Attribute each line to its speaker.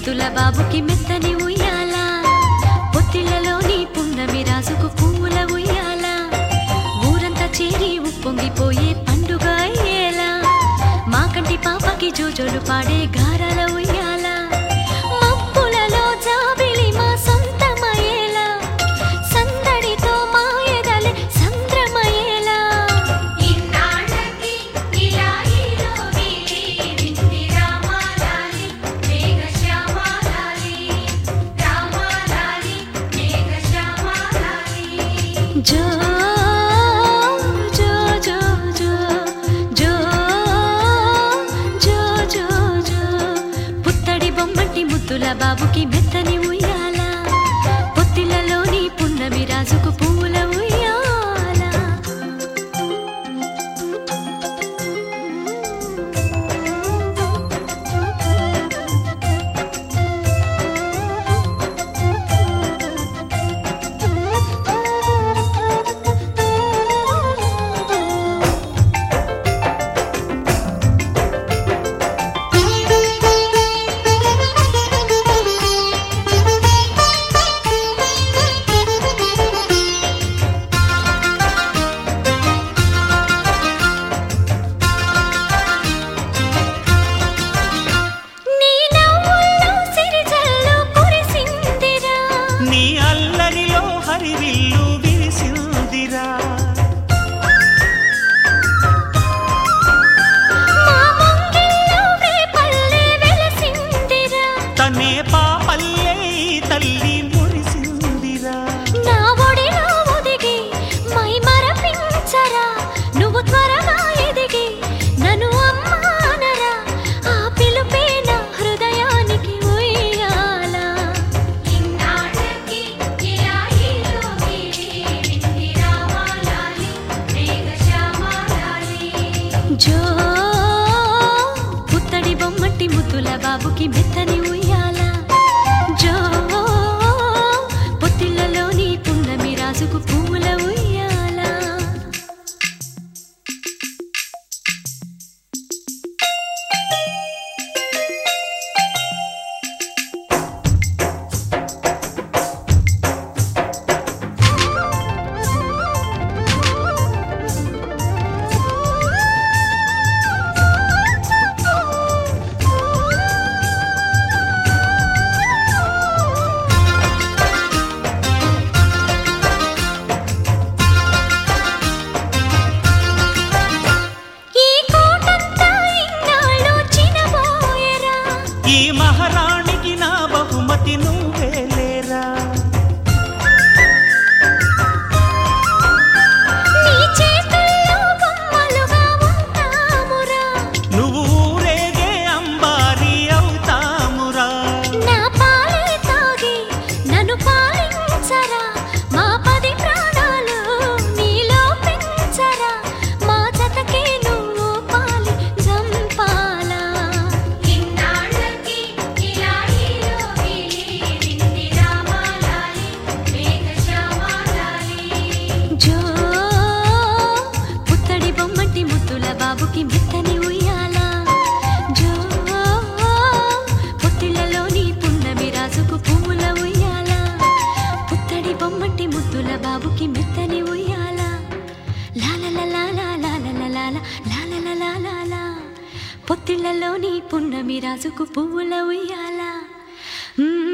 Speaker 1: ముద్దుల బాబుకి మెత్తని ఉయ్యాల, పొత్తిళ్లలోని పున్నమి రాజుకు పువ్వుల ఉయ్యాల, ఊరంతా చేరి ఉప్పొంగిపోయే పండుగ అయ్యేలా, మా కంటి పాపకి జోజోలు పాడే గారాల ఉయ్యాల, మబ్బులలో జాబిలి మా సొంతమయ్యేలా, సందడితో మా ఎదలే సంద్రమయ్యేలా. జో జో జో జో జో జో జో జో పుత్తడి బొమ్మటి ముద్దుల బాబుకి మెత్తని ఉయ్యాల, పొత్తిళ్లలోని పున్నమి రాజుకు పువ్వుల ఉయ్యాల. జో పుత్తడి బొమ్మటి ముద్దుల బాబుకి మెత్తని ఉయ్యాల, జో పొత్తిళ్లలోని పున్నమి రాజుకు పువ్వుల ఉయ్యాల.
Speaker 2: ఈ మహారాణికి నా బహుమతి నువ్వే లేరా,
Speaker 1: నీ చేతుల్లో బొమ్మలుగా ఉంటామురా,
Speaker 2: నువ్వు ఊరేగే అంబారి అవుతామురా,
Speaker 1: నా పాలే తాగి నన్ను పాలించరా, మా 10 ప్రాణాలు నీలో పెంచరా, మా జతకే నువ్వు పాలి జంపాలా. జో పుత్తడి బొమ్మటి ముద్దుల బాబుకి మెత్తని ఉయ్యాల, జో పొత్తిళ్లలోని పున్నమి రాజుకు పువ్వుల ఉయ్యాల, పుత్తడి బొమ్మటి ముద్దుల బాబుకి మెత్తని ఉయ్యాల, లాలలలాలలాలలలాలలలాలలా, పొత్తిళ్లలోని పున్నమి రాజుకు పువ్వుల ఉయ్యాల.